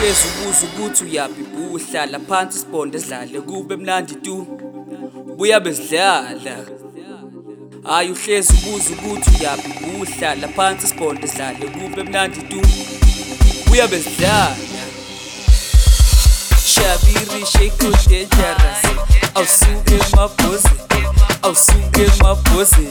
Ayuhlezi ubuza ukuthi uyaphi uhlala phansi sibonde sidlale kube mnandi tu buya bezidlala. Ayuhlezi ubuza ukuthi uyaphi uhlala phansi sibonde sidlale kube mnandi tu buya bezidlala. Shabiri shake dangerous awusuke mabhozi awusuke mabhozi.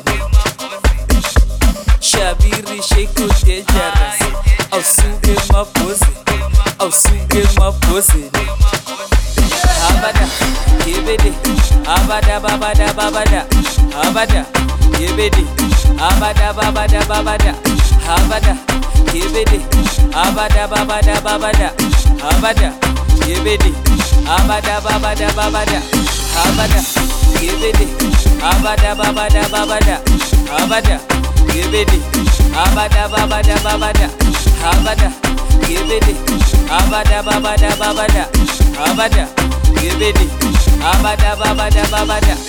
Shabiri shake dangerous awusuke mabhozi awusuke mabhozi. Abada yebede abada babada babada abada yebede abada babada babada abada yebede abada babada babada abada yebede abada babada babada abada yebede abada babada babada abada yebede abada babada babada abada yebede abada babada babada abada yebede abada babada babada.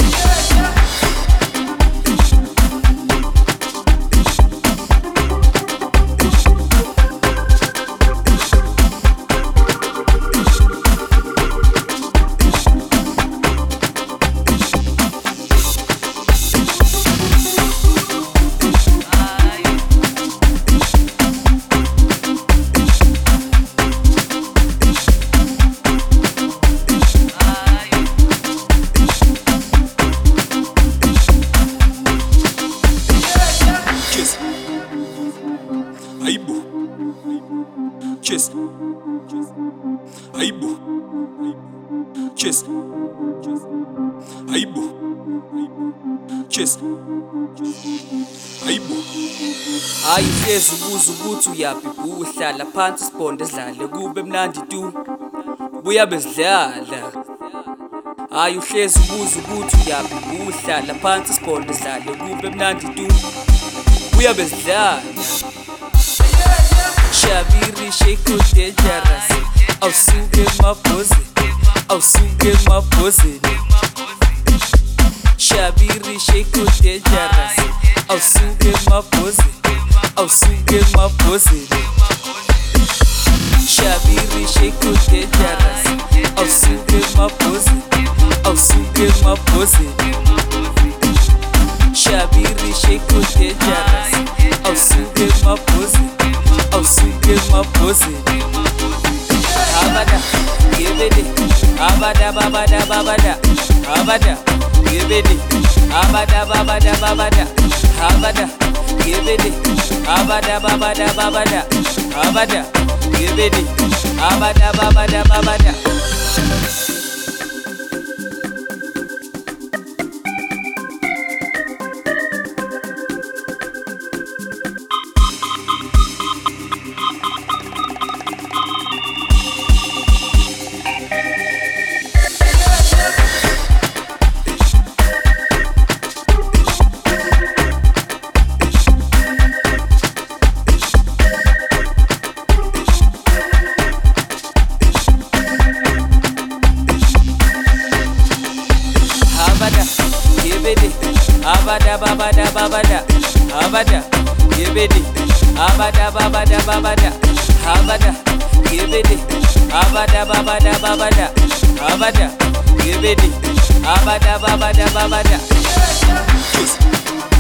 Cheers. Aibu. Cheers. Aibu. Cheers. Aibu. Ayuhlezi ubuza ukuthi uyaphi uhlala phansi sibonde sidlale kube mnandi tu buya bezidlala. Ayuhlezi ubuza ukuthi uyaphi uhlala phansi sibonde sidlale kube mnandi tu buya bezidlala. Shabiri shake dangerous awusuke mabhozi awusuke mabhozi. Shabiri shake dangerous awusuke mabhozi awusuke mabhozi. Shabiri shake dangerous awusuke mabhozi awusuke mabhozi. Shabiri shake dangerous awusuke mabhozi awusuke mabhozi. Abada yebede abada babada babada abada yebede abada babada babada abada yebede abada babada babada abada yebede abada babada babada. Abada babada babada abada yebede abada babada babada abada yebede abada babada babada abada yebede abada babada babada.